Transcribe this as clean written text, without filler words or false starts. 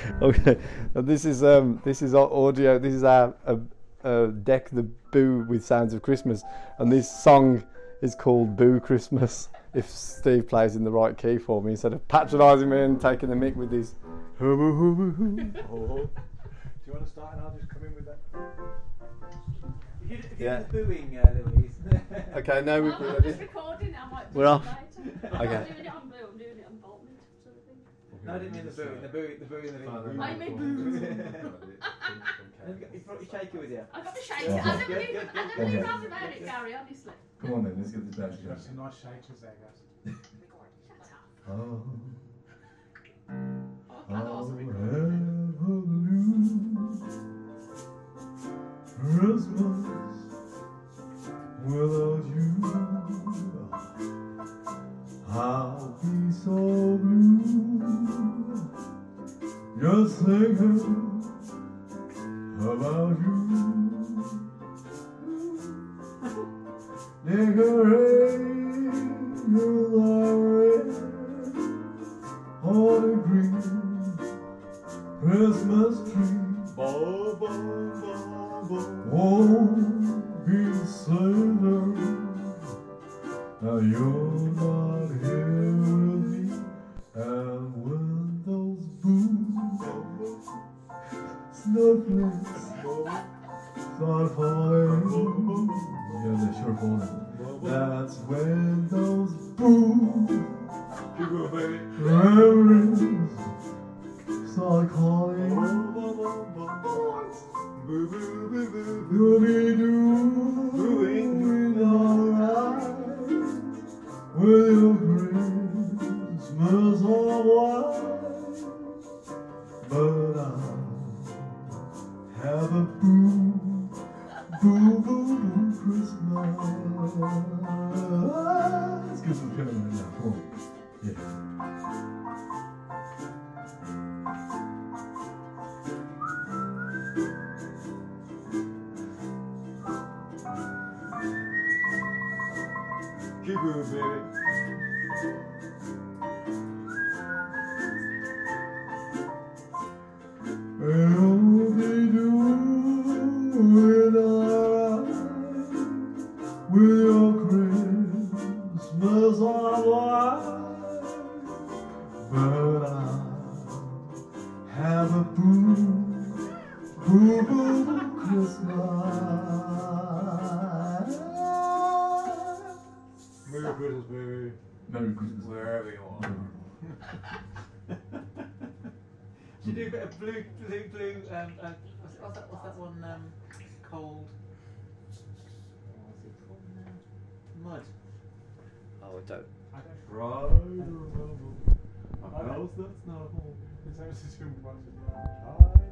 Okay, and this is our audio. This is our Deck the Boo with Sounds of Christmas, and this song is called Boo Christmas. If Steve plays in the right key for me instead of patronising me and taking the mick with his. Do you want to start and I'll just come in with that? If Yeah. you do the booing, Louise. Okay, no, I'm just recording. I might do We're it off. later. Okay. I'm not doing it on Blue. I'm doing it on Boltman sort of thing. No, I didn't mean the booing. The booing. I mean boo. You brought your shaker with you. I got the shake. Yeah. I never knew nothing about it, Gary. Honestly. Come on then, let's get this back Got together. some nice shakers there, guys. Shut up. Oh, Oh, I thought I was a record. Christmas without you, I'll be so blue. Just thinking about you. Decorations are red on a green Christmas tree. Bo, bo, bo, bo. Won't be the same now you're not here with me. And when those boo snowflakes start falling, yeah, they're sure falling. That's when those boo memories start calling. You'll be doing alright with your Christmas all white, but I'll have a boo, boo, boo, boo Christmas. Let's get some piano right now. Come on. Yeah. Keep moving, baby. You'll be doing alright with your Christmas alright, but I'll have a boo, boo, boo Christmas. Merry Christmas, baby. Merry Christmas. Wherever you are. Should do a bit of blue. What's that one? Cold. What's it called now? Mud. Oh, don't. I don't Right around a house that's not home. Is that what it's doing?